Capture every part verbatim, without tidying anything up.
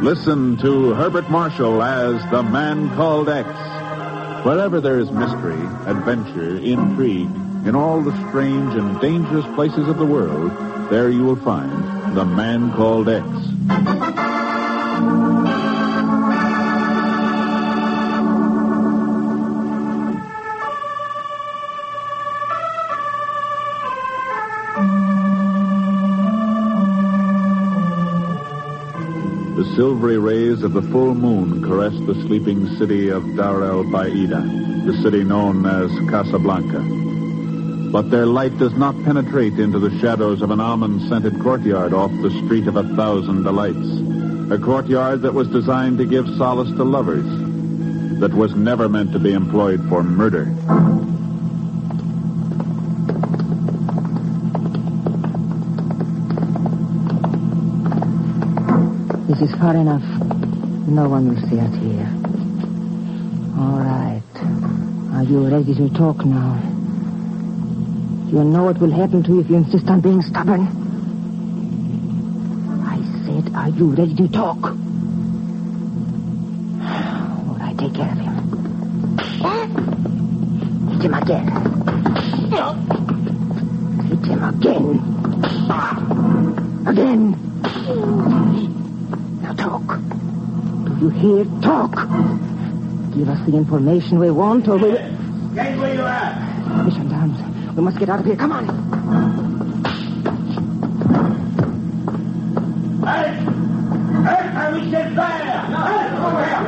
Listen to Herbert Marshall as The Man Called X. Wherever there is mystery, adventure, intrigue, in all the strange and dangerous places of the world, there you will find The Man Called X. The silvery rays of the full moon caress the sleeping city of Dar el Baida, the city known as Casablanca. But their light does not penetrate into the shadows of an almond-scented courtyard off the Street of a Thousand Delights, a courtyard that was designed to give solace to lovers, that was never meant to be employed for murder. This is far enough. No one will see us here. All right. Are you ready to talk now? You know what will happen to you if you insist on being stubborn. I said, are you ready to talk? All right, take care of him. Hit him again. Hit him again. Again. Now talk. Do you hear? Talk. Give us the information we want, or we'll... Get where you are. Mission down. We must get out of here. Come on. Hey! Hey, I wish you'd fire! Hey, over here!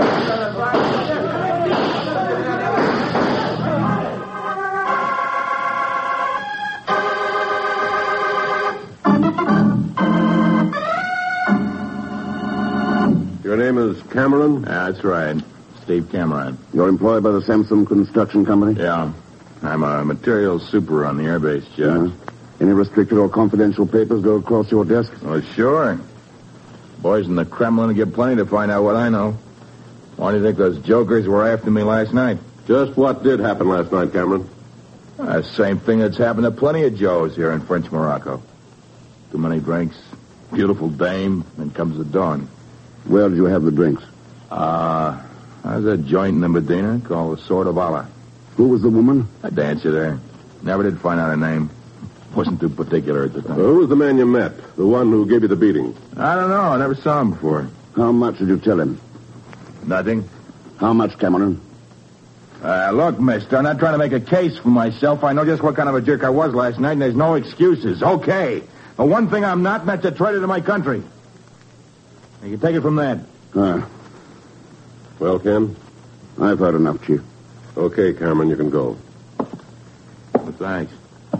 Your name is Cameron? That's right. Steve Cameron. You're employed by the Sampson Construction Company? Yeah. I'm a materials super on the airbase, Judge. Uh, any restricted or confidential papers go across your desk? Oh, sure. Boys in the Kremlin get plenty to find out what I know. Why do you think those jokers were after me last night? Just what did happen last night, Cameron? Uh, same thing that's happened to plenty of Joes here in French Morocco. Too many drinks, beautiful dame, then comes the dawn. Where did you have the drinks? Uh, there's a joint in the Medina called the Sword of Allah. Who was the woman? A dancer there. Never did find out her name. Wasn't too particular at the time. Uh, who was the man you met? The one who gave you the beating? I don't know. I never saw him before. How much did you tell him? Nothing. How much, Cameron? Uh, look, mister, I'm not trying to make a case for myself. I know just what kind of a jerk I was last night, and there's no excuses. Okay. But one thing I'm not, and that's a traitor to my country. You can take it from that. Ah. Well, Ken? I've heard enough, Chief. Okay, Cameron, you can go. Well, thanks.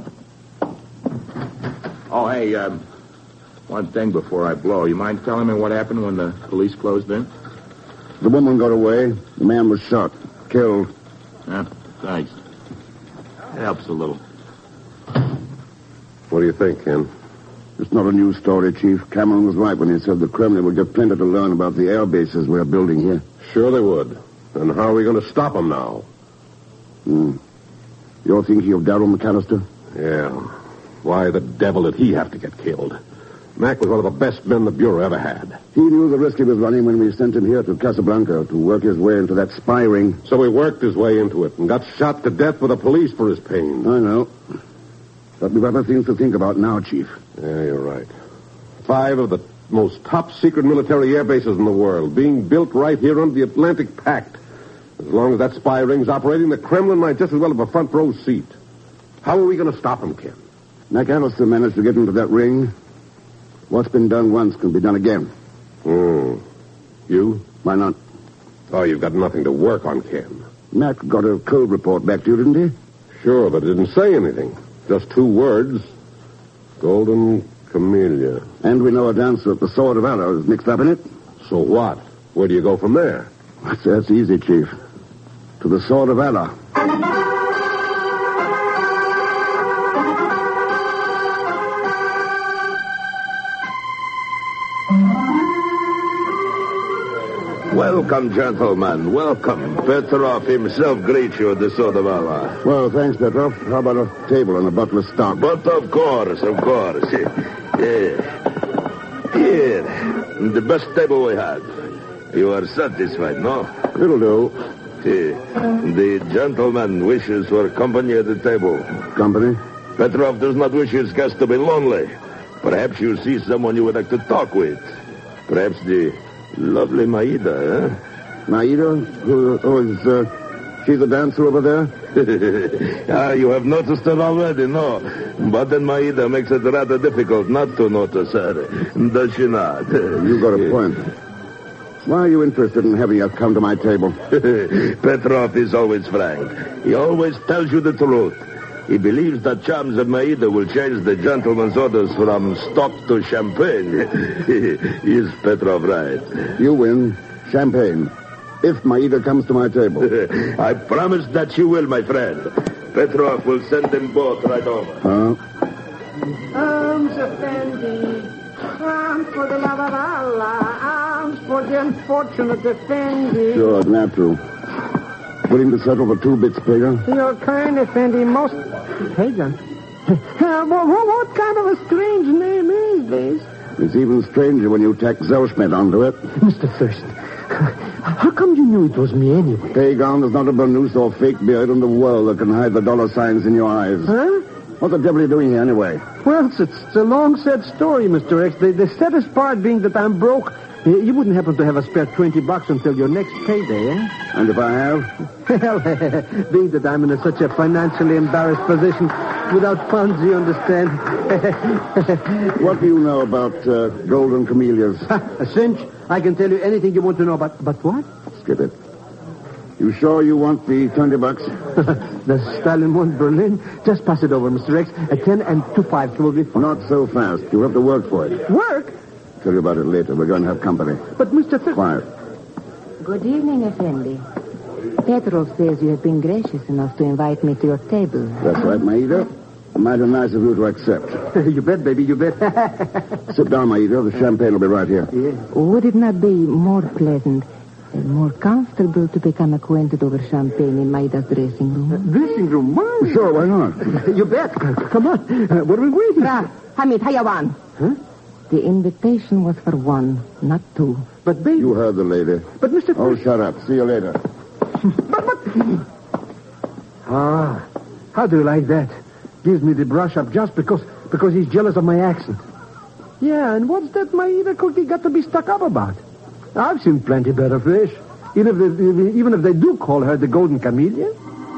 Oh, hey, um, one thing before I blow. You mind telling me what happened when the police closed in? The woman got away. The man was shot. Killed. Yeah, thanks. It helps a little. What do you think, Ken? It's not a new story, Chief. Cameron was right when he said the Kremlin would get plenty to learn about the air bases we're building here. Sure they would. And how are we going to stop them now? Hmm. You're thinking of Darrell McAllister? Yeah. Why the devil did he have to get killed? Mac was one of the best men the Bureau ever had. He knew the risk he was running when we sent him here to Casablanca to work his way into that spy ring. So he worked his way into it and got shot to death with the police for his pains. I know. But we've other things to think about now, Chief. Yeah, you're right. Five of the most top-secret military air bases in the world being built right here under the Atlantic Pact. As long as that spy ring's operating, the Kremlin might just as well have a front row seat. How are we going to stop him, Ken? McAllister managed to get into that ring. What's been done once can be done again. Hmm. You? Why not? Oh, you've got nothing to work on, Ken. Mac got a code report back to you, didn't he? Sure, but it didn't say anything. Just two words. Golden Camellia. And we know a dancer at the Sword of Allah is mixed up in it. So what? Where do you go from there? That's, that's easy, Chief. To the Sword of Allah. Welcome, gentlemen. Welcome. Petrov himself greets you at the Sword of Allah. Well, thanks, Petrov. How about a table and a bottle of stock? But of course, of course. Here. Here. the best table we have. You are satisfied, no? It'll do. See, the gentleman wishes for company at the table. Company? Petrov does not wish his guest to be lonely. Perhaps you see someone you would like to talk with. Perhaps the lovely Maida, eh? Maida? Who, who is, uh, she the dancer over there? Ah, you have noticed her already, no? But then Maida makes it rather difficult not to notice her. Does she not? You got a point. Why are you interested in having us come to my table? Petrov is always frank. He always tells you the truth. He believes that charms of Maida will change the gentleman's orders from stock to champagne. Is Petrov right? You win. Champagne. If Maida comes to my table. I promise that you will, my friend. Petrov will send them both right over. Huh? Arms, Effendi. Arms for the love of Allah. Arms for the unfortunate Effendi. Sure, natural. Willing to settle for two bits, Pagan? You're kind, Effendi. Most... Pagan? Uh, what, what kind of a strange name is this? It's even stranger when you tack Zellschmidt onto it. Mister Thurston, how come you knew it was me anyway? Pagan, there's not a burnous or fake beard in the world that can hide the dollar signs in your eyes. Huh? What the devil are you doing here anyway? Well, it's, it's a long-said story, Mister X. The, the saddest part being that I'm broke. You wouldn't happen to have a spare twenty bucks until your next payday, eh? And if I have? Well, being that I'm in a, such a financially embarrassed position, without funds, you understand. What do you know about uh, golden camellias? A cinch. I can tell you anything you want to know about. But what? Skip it. You sure you want the twenty bucks? The Stalin one, Berlin. Just pass it over, Mister X. A ten and two fives will be fine. Not so fast. You have to work for it. Work? Tell you about it later. We're going to have company. But, Mister Th- Quiet. Good evening, Effendi. Petrov says you have been gracious enough to invite me to your table. That's right, Maida. Mighty nice of you to accept. You bet, baby, you bet. Sit down, Maida. The champagne will be right here. Yeah. Would it not be more pleasant and more comfortable to become acquainted over champagne in Maida's dressing room? Dressing room? Why? Sure, why not? You bet. Come on. Uh, what are we waiting Ra, Hamid, Hayawan. Huh? The invitation was for one, not two. But, baby... You heard the lady. But, Mister Oh, Th- shut up. See you later. But, but... Ah, how do you like that? Gives me the brush up just because because he's jealous of my accent. Yeah, and what's that Maida cookie got to be stuck up about? I've seen plenty better fish. Even if they, even if they do call her the golden camellia.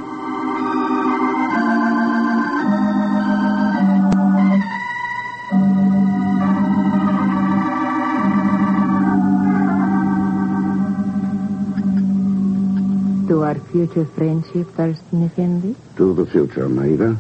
To our future friendship, Thurston Effendi? To the future, Maida.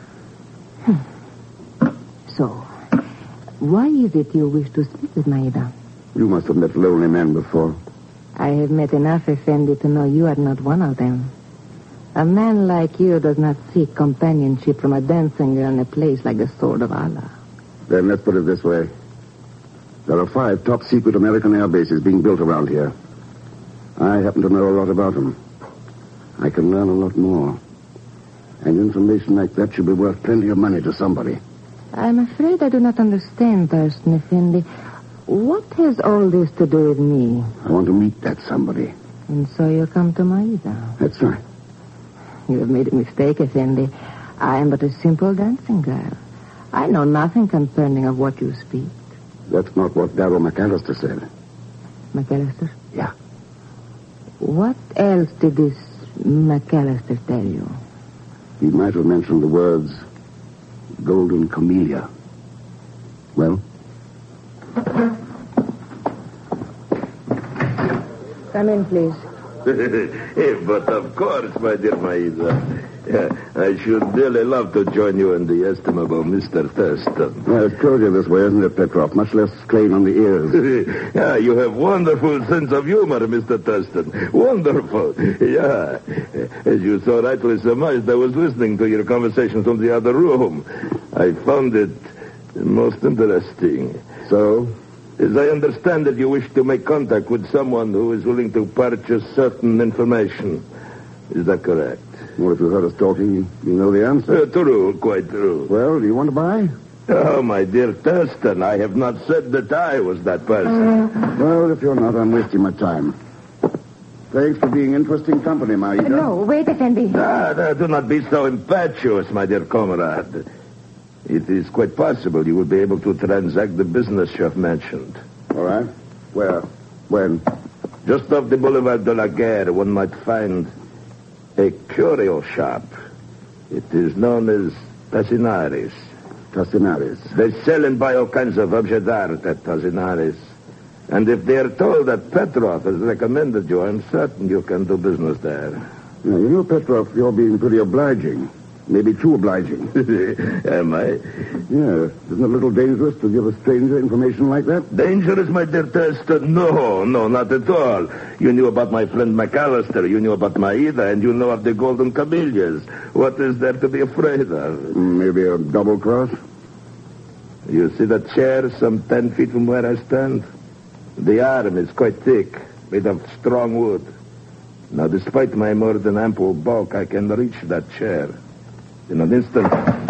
So, why is it you wish to speak with Maida? You must have met lonely men before. I have met enough, Effendi, to know you are not one of them. A man like you does not seek companionship from a dancing girl in a place like the Sword of Allah. Then let's put it this way. There are five top-secret American air bases being built around here. I happen to know a lot about them. I can learn a lot more. And information like that should be worth plenty of money to somebody. I'm afraid I do not understand, Thurston Effendi. What has all this to do with me? I want to meet that somebody. And so you come to Maida. That's right. You have made a mistake, Effendi. I am but a simple dancing girl. I know nothing concerning of what you speak. That's not what Darrell McAllister said. McAllister? Yeah. What else did this McAllister tell you? He might have mentioned the words golden camellia. Well? Come in, please. But of course, my dear Maida. Yeah, I should really love to join you and the estimable Mister Thurston. Well, it's courteous this way, isn't it, Petrov? Much less strain on the ears. Yeah, you have wonderful sense of humor, Mister Thurston. Wonderful. Yeah. As you so rightly surmised, I was listening to your conversation from the other room. I found it most interesting. So? As I understand it, you wish to make contact with someone who is willing to purchase certain information. Is that correct? Well, if you heard us talking, you know the answer. Uh, true, quite true. Well, do you want to buy? Oh, my dear Thurston, I have not said that I was that person. Well, if you're not, I'm wasting my time. Thanks for being interesting company, Maida. No, wait, Effendi. Ah, no, do not be so impetuous, my dear comrade. It is quite possible you will be able to transact the business you have mentioned. All right. Where? When? Just off the Boulevard de la Guerre, one might find a curio shop. It is known as Tassinari's. Tassinari's. They sell and buy all kinds of objets d'art at Tassinari's. And if they are told that Petrov has recommended you, I'm certain you can do business there. Now, you know, Petrov, you're being pretty obliging. Maybe too obliging. Am I? Yeah. Isn't it a little dangerous to give a stranger information like that? Dangerous, my dear Thurston? No, no, not at all. You knew about my friend McAllister. You knew about Maida, and you know of the Golden Camellias. What is there to be afraid of? Maybe a double cross? You see that chair some ten feet from where I stand? The arm is quite thick, made of strong wood. Now, despite my more than ample bulk, I can reach that chair. In an instant.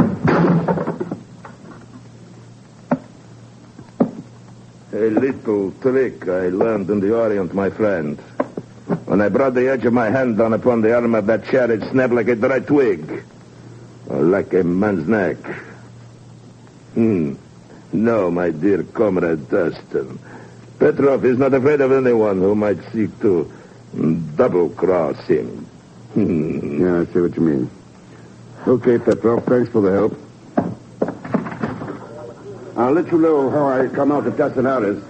A little trick I learned in the Orient, my friend. When I brought the edge of my hand down upon the arm of that chair, it snapped like a dry twig. Or like a man's neck. Hmm. No, my dear comrade Thurston. Petrov is not afraid of anyone who might seek to double-cross him. Yeah, I see what you mean. Okay, Petrov, thanks for the help. I'll let you know how I come out of Tassinari's.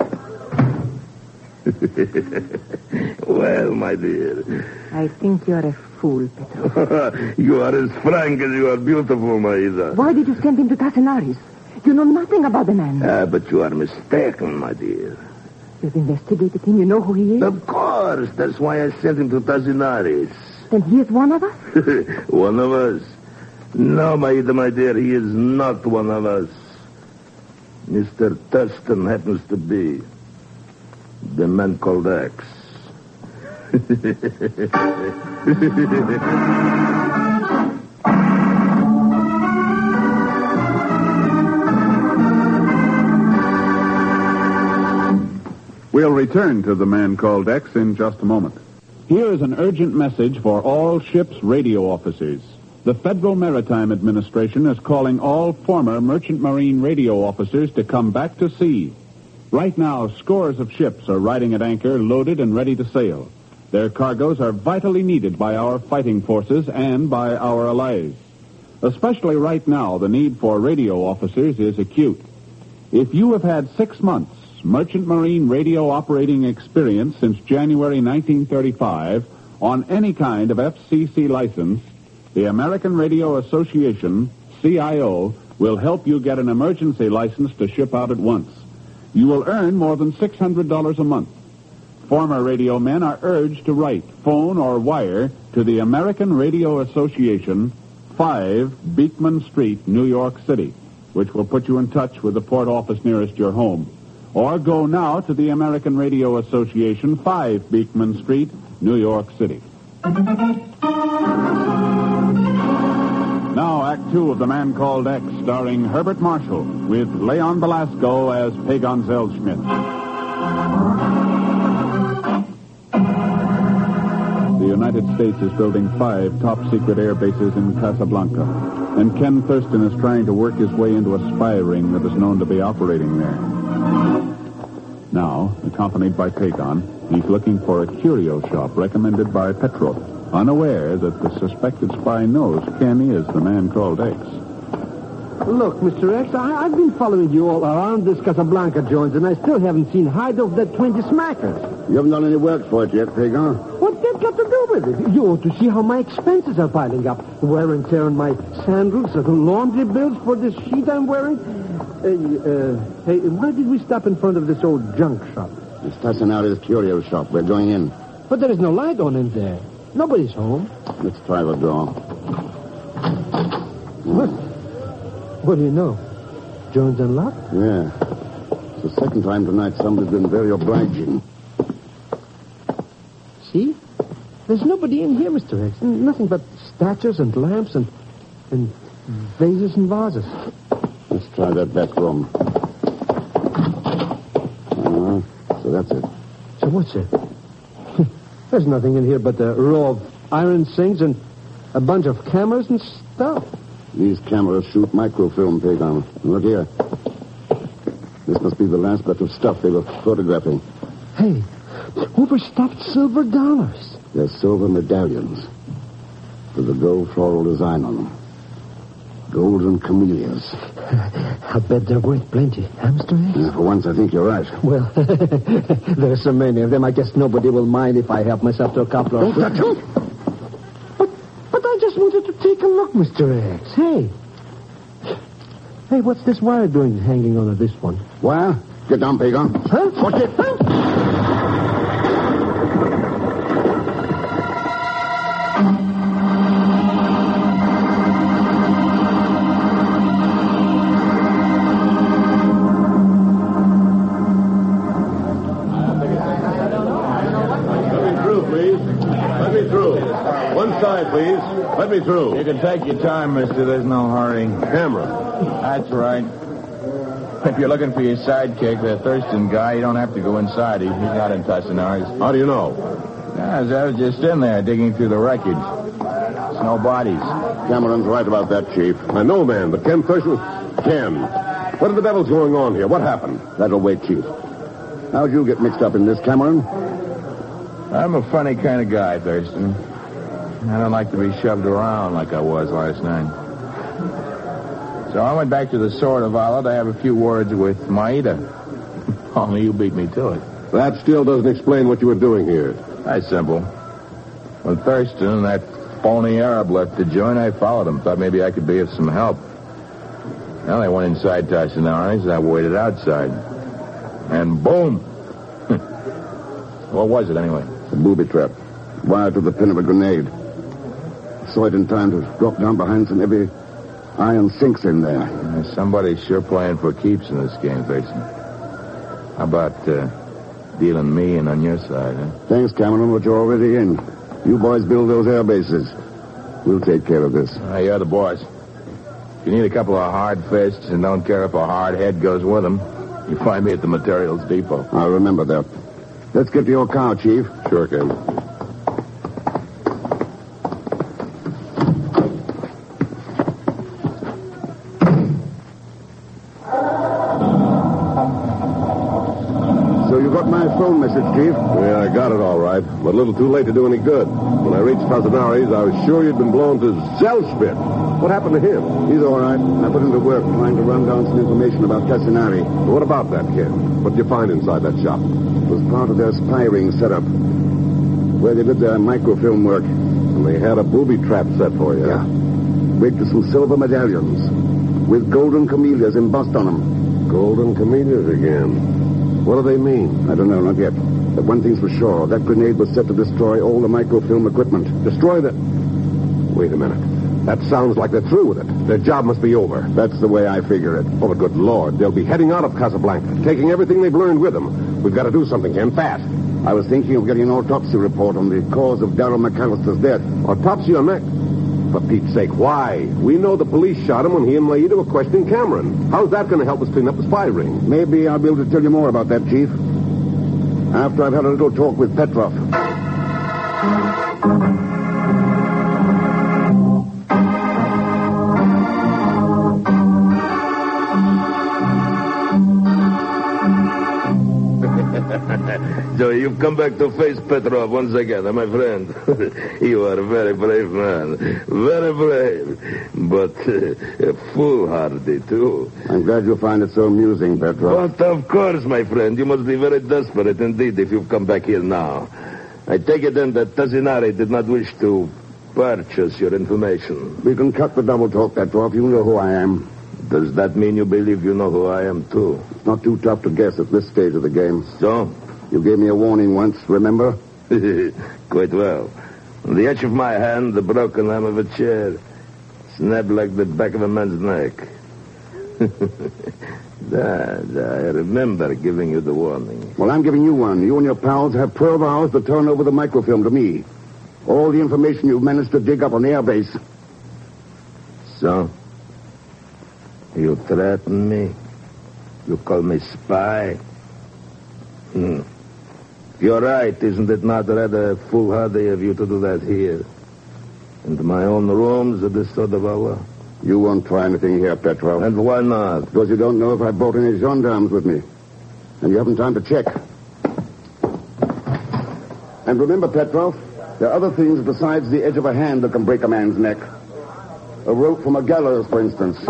Well, my dear. I think you're a fool, Petrov. You are as frank as you are beautiful, Maida. Why did you send him to Tassinari's? You know nothing about the man. Ah, but you are mistaken, my dear. You've investigated him. You know who he is? Of course. That's why I sent him to Tassinari's. Then he is one of us? One of us? No, Maida, my dear, he is not one of us. Mister Thurston happens to be the man called X. We'll return to the man called X in just a moment. Here is an urgent message for all ships' radio officers. The Federal Maritime Administration is calling all former merchant marine radio officers to come back to sea. Right now, scores of ships are riding at anchor, loaded and ready to sail. Their cargoes are vitally needed by our fighting forces and by our allies. Especially right now, the need for radio officers is acute. If you have had six months merchant marine radio operating experience since January nineteen thirty-five on any kind of F C C license, the American Radio Association, C I O, will help you get an emergency license to ship out at once. You will earn more than six hundred dollars a month. Former radio men are urged to write, phone, or wire to the American Radio Association, five Beekman Street, New York City, which will put you in touch with the port office nearest your home. Or go now to the American Radio Association, five Beekman Street, New York City. Now, Act Two of The Man Called X, starring Herbert Marshall, with Leon Velasco as Pagon Zellschmidt. The United States is building five top-secret air bases in Casablanca, and Ken Thurston is trying to work his way into a spy ring that is known to be operating there. Now, accompanied by Pagon, he's looking for a curio shop recommended by Petrov, unaware that the suspected spy knows Ken is the man called X. Look, Mister X, I, I've been following you all around this Casablanca joint, and I still haven't seen hide of that twenty smackers. You haven't done any work for it yet, Pagan. What's that got to do with it? You ought to see how my expenses are piling up. Wear and tear on my sandals, the laundry bills for this sheet I'm wearing. Hey, uh, hey, why did we stop in front of this old junk shop? It's Tassinari's curio shop. We're going in. But there is no light on in there. Nobody's home. Let's try the door. What? What do you know? Jones unlocked? Yeah. It's the second time tonight somebody's been very obliging. See? There's nobody in here, Mister X. Nothing but statues and lamps and, and vases and vases. Let's try that back room. Uh, so that's it. So what's it? There's nothing in here but a row of iron sinks and a bunch of cameras and stuff. These cameras shoot microfilm, Pagan. Look here. This must be the last batch of stuff they were photographing. Hey, overstuffed silver dollars. They're silver medallions with a gold floral design on them. Golden camellias. I bet they're worth plenty, huh, Mister X? Yeah, for once, I think you're right. Well, there's so many of them, I guess nobody will mind if I help myself to a couple of... Don't touch them! But, but I just wanted to take a look, Mister X. Hey. Hey, what's this wire doing hanging onto this one? Wire? Get down, Pagan. Huh? Watch it. Huh? Please, let me through. You can take your time, mister. There's no hurry. Camera. That's right. If you're looking for your sidekick, the Thurston guy, you don't have to go inside. He, he's not in Tassinari's. How do you know? Yeah, I was just in there digging through the wreckage. There's no bodies. Cameron's right about that, Chief. I know, man, but Ken Thurston... Ken, what the devil's going on here? What happened? That'll wait, Chief. How'd you get mixed up in this, Cameron? I'm a funny kind of guy, Thurston. I don't like to be shoved around like I was last night. So I went back to the Sword of Allah to have a few words with Maida. Only you beat me to it. That still doesn't explain what you were doing here. That's simple. When Thurston and that phony Arab left the joint, I followed him. Thought maybe I could be of some help. Well, they went inside Tassinari's, and I waited outside. And boom! What was it, anyway? A booby trap. Wired to the pin of a grenade. Saw it in time to drop down behind some heavy iron sinks in there. Uh, somebody's sure playing for keeps in this game, Thurston. How about uh, dealing me in on your side, huh? Thanks, Cameron, but you're already in. You boys build those air bases. We'll take care of this. Uh, you're the boss. If you need a couple of hard fists and don't care if a hard head goes with them, you find me at the materials depot. I'll remember that. Let's get to your car, Chief. Sure, Ken. My phone message, Chief. Yeah, I got it all right, but a little too late to do any good. When I reached Tassinari's, I was sure you'd been blown to Zellspit. What happened to him? He's all right. I put him to work trying to run down some information about Tassinari. What about that kid? What did you find inside that shop? It was part of their spy ring setup, where they did their microfilm work. And they had a booby trap set for you. Yeah. Rigged to some silver medallions with golden camellias embossed on them. Golden camellias again. What do they mean? I don't know, not yet. But one thing's for sure. That grenade was set to destroy all the microfilm equipment. Destroy the... Wait a minute. That sounds like they're through with it. Their job must be over. That's the way I figure it. Oh, but good Lord. They'll be heading out of Casablanca, taking everything they've learned with them. We've got to do something, Ken, fast. I was thinking of getting an autopsy report on the cause of Darrell McAllister's death. Autopsy on Mac? For Pete's sake, why? We know the police shot him when he and Maida were questioning Cameron. How's that going to help us clean up the spy ring? Maybe I'll be able to tell you more about that, Chief. After I've had a little talk with Petrov. So you've come back to face Petrov once again, my friend. You are a very brave man. Very brave. But uh, foolhardy, too. I'm glad you find it so amusing, Petrov. But of course, my friend. You must be very desperate indeed if you've come back here now. I take it then that Tassinari did not wish to purchase your information. We can cut the double talk, Petrov. You know who I am. Does that mean you believe you know who I am, too? It's not too tough to guess at this stage of the game. So? You gave me a warning once, remember? Quite well. On the edge of my hand, the broken arm of a chair. Snapped like the back of a man's neck. da, da, I remember giving you the warning. Well, I'm giving you one. You and your pals have twelve hours to turn over the microfilm to me. All the information you've managed to dig up on the airbase. So? You threaten me? You call me spy? Hmm. You're right, isn't it not rather foolhardy of you to do that here? In my own rooms at this sort of hour? You won't try anything here, Petrov. And why not? Because you don't know if I brought any gendarmes with me. And you haven't time to check. And remember, Petrov, there are other things besides the edge of a hand that can break a man's neck. A rope from a gallows, for instance.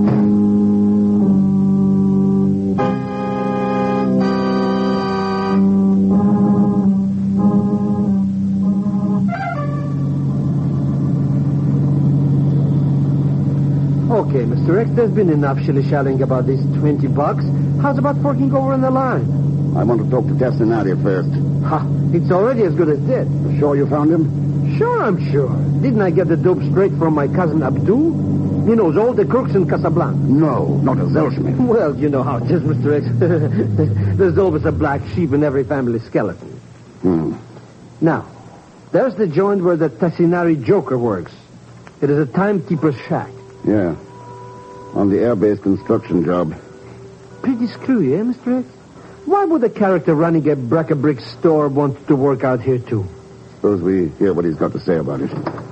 Okay, Mister X, there's been enough shilly-shallying about these twenty bucks. How's about forking over on the line? I want to talk to Tassinati first. Ha, it's already as good as dead. You sure you found him? Sure, I'm sure. Didn't I get the dope straight from my cousin Abdul? He knows all the crooks in Casablanca. No, not a Zelsman. Well, you know how it is, Mister X. There's always a black sheep in every family skeleton. Hmm. Now, there's the joint where the Tassinari Joker works. It is a timekeeper's shack. Yeah. On the airbase construction job. Pretty screwy, eh, Mister X? Why would a character running a brick-a-brick store want to work out here, too? Suppose we hear what he's got to say about it.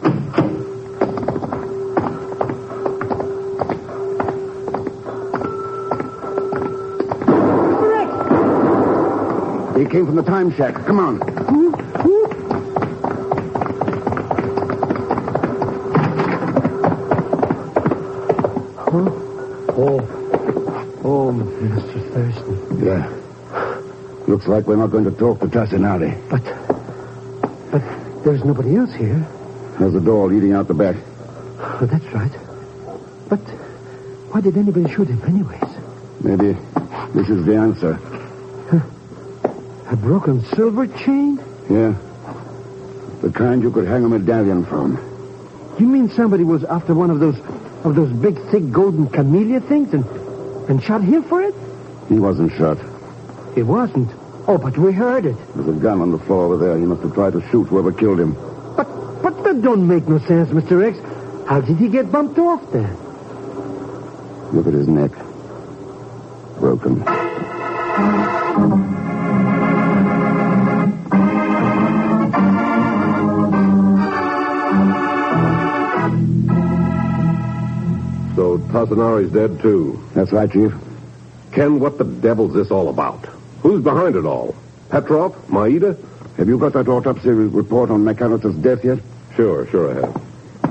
Mister X! He came from the time shack. Come on. Huh? Oh. Oh, Mister Thurston. Yeah. Looks like we're not going to talk to Tassinati. But, but there's nobody else here. There's the door leading out the back. Oh, that's right. But why did anybody shoot him anyways? Maybe this is the answer. Huh. A broken silver chain? Yeah. The kind you could hang a medallion from. You mean somebody was after one of those of those big, thick, golden camellia things and, and shot him for it? He wasn't shot. He wasn't. Oh, but we heard it. There's a gun on the floor over there. He must have tried to shoot whoever killed him. But but that don't make no sense, Mister X. How did he get bumped off then? Look at his neck. Broken. So Tassinari's dead, too. That's right, Chief. Ken, what the devil's this all about? Who's behind it all? Petrov? Maida? Have you got that autopsy report on McAllister's death yet? Sure, sure I have.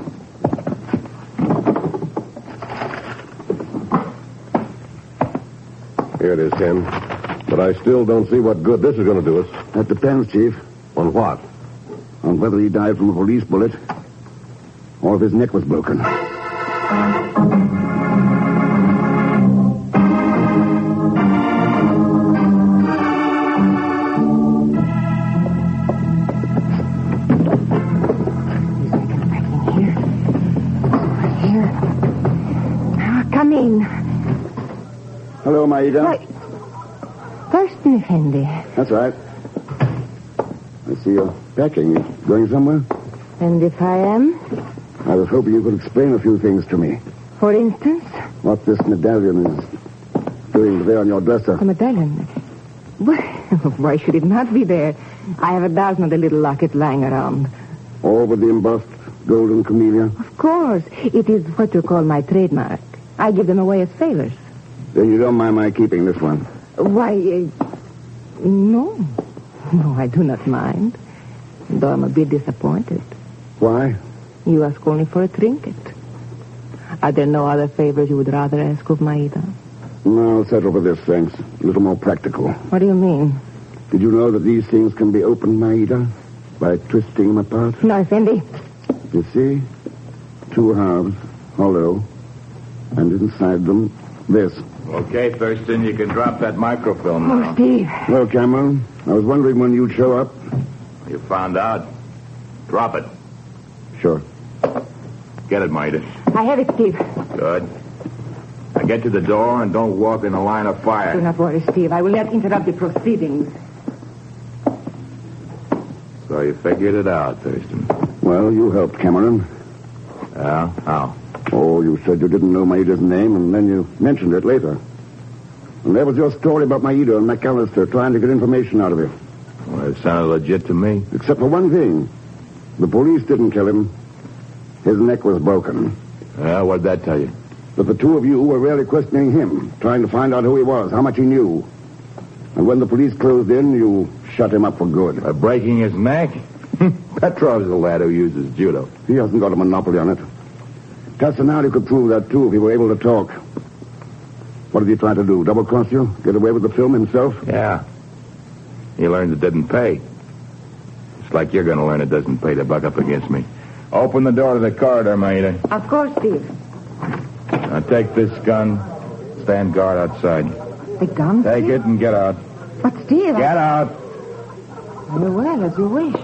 Here it is, Ken. But I still don't see what good this is going to do us. That depends, Chief. On what? On whether he died from a police bullet or if his neck was broken. Hello, Maida. Why, Thurston Effendi. That's right. I see you're packing. You going somewhere? And if I am? I was hoping you could explain a few things to me. For instance? What this medallion is doing there on your dresser. The medallion? Well, why should it not be there? I have a dozen of the little lockets lying around. All with the embossed golden camellia? Of course. It is what you call my trademark. I give them away as favors. Then you don't mind my keeping this one? Why, uh, no. No, I do not mind. Though I'm a bit disappointed. Why? You ask only for a trinket. Are there no other favors you would rather ask of Maida? No, I'll settle for this, thanks. A little more practical. What do you mean? Did you know that these things can be opened, Maida? By twisting them apart? No, Effendi. You see? Two halves, hollow. And inside them, this. Okay, Thurston, you can drop that microfilm now. Oh, Steve. Well, Cameron, I was wondering when you'd show up. You found out. Drop it. Sure. Get it, Maida. I have it, Steve. Good. Now get to the door and don't walk in the line of fire. Do not worry, Steve. I will not interrupt the proceedings. So you figured it out, Thurston. Well, you helped, Cameron. Yeah? How? Oh, you said you didn't know Maida's name, and then you mentioned it later. And there was your story about Maida and McAllister trying to get information out of you. Well, it sounded legit to me. Except for one thing. The police didn't kill him. His neck was broken. Yeah, what'd that tell you? But the two of you were really questioning him, trying to find out who he was, how much he knew. And when the police closed in, you shut him up for good. By breaking his neck? Petrov's the lad who uses judo. He hasn't got a monopoly on it. Castanari could prove that, too, if he were able to talk. What did he try to do, double-cross you? Get away with the film himself? Yeah. He learned it didn't pay. It's like you're going to learn it doesn't pay to buck up against me. Open the door to the corridor, Maida. Of course, Steve. Now take this gun. Stand guard outside. The gun? Take Steve? it and get out. But, Steve... Get I... out. Very well, as you wish.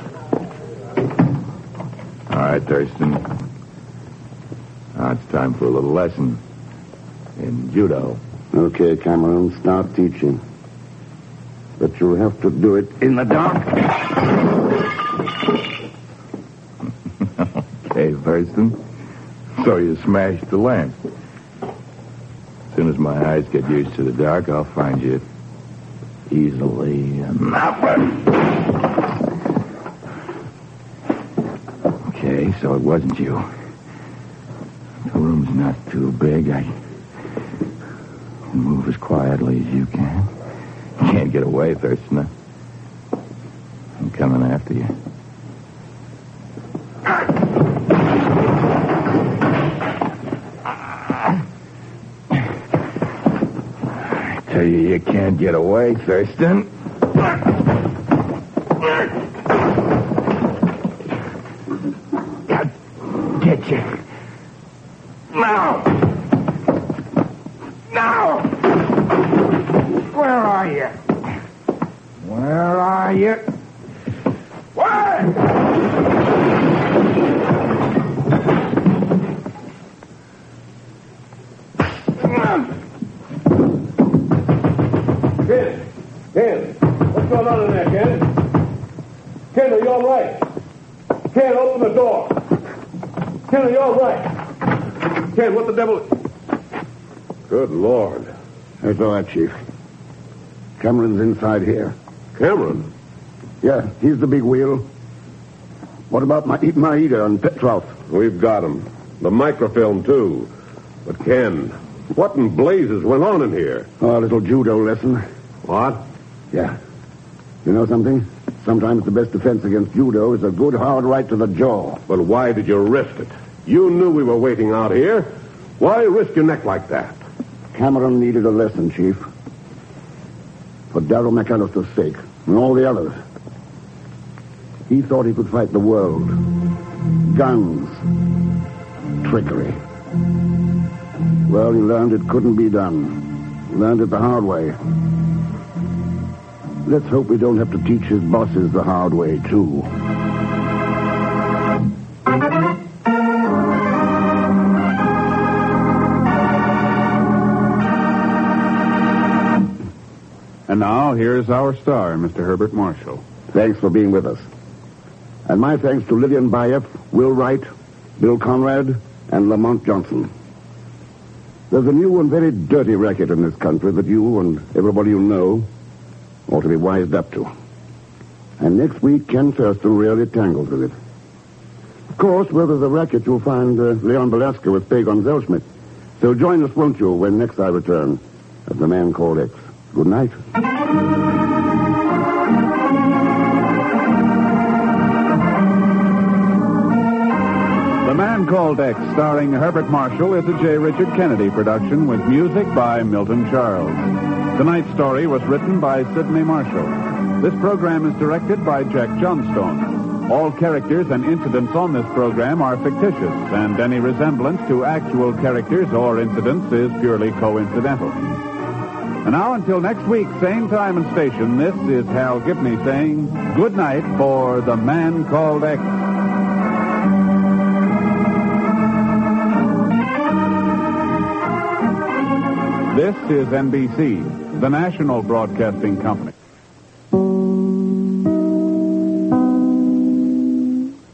All right, Thurston. Now it's time for a little lesson in judo. Okay, Cameron, start teaching. But you'll have to do it in the dark. Okay, Thurston. So you smashed the lamp. As soon as my eyes get used to the dark, I'll find you easily enough. Okay, so it wasn't you. The room's not too big. I can move as quietly as you can. You can't get away, Thurston. I'm coming after you. I tell you, you can't get away, Thurston. I'll get you. Now! Now! Where are you? Where are you? Where? Ken! Ken! What's going on in there, Ken? Ken, are you all right? Ken, open the door. Ken, are you all right? Ken, what the devil... Good Lord. That's all right, Chief. Cameron's inside here. Cameron? Yeah, he's the big wheel. What about Ma- Maida and Petrov? We've got him. The microfilm, too. But, Ken, what in blazes went on in here? Oh, a little judo lesson. What? Yeah. You know something? Sometimes the best defense against judo is a good hard right to the jaw. But why did you risk it? You knew we were waiting out here. Why risk your neck like that? Cameron needed a lesson, Chief. For Darrell McAllister's sake, and all the others. He thought he could fight the world. Guns. Trickery. Well, he learned it couldn't be done. Learned it the hard way. Let's hope we don't have to teach his bosses the hard way, too. And now, here's our star, Mister Herbert Marshall. Thanks for being with us. And my thanks to Lillian Bayef, Will Wright, Bill Conrad, and Lamont Johnson. There's a new and very dirty racket in this country that you and everybody you know ought to be wised up to. And next week, Ken Thurston really tangles with it. Of course, where there's a racket, you'll find uh, Leon Belasco with Pagon Zellschmidt. So join us, won't you, when next I return as The Man Called X. Good night. The Man Called X, starring Herbert Marshall, is a J. Richard Kennedy production with music by Milton Charles. Tonight's story was written by Sidney Marshall. This program is directed by Jack Johnstone. All characters and incidents on this program are fictitious, and any resemblance to actual characters or incidents is purely coincidental. And now, until next week, same time and station, this is Hal Gibney saying good night for The Man Called X. This is N B C, the national broadcasting company.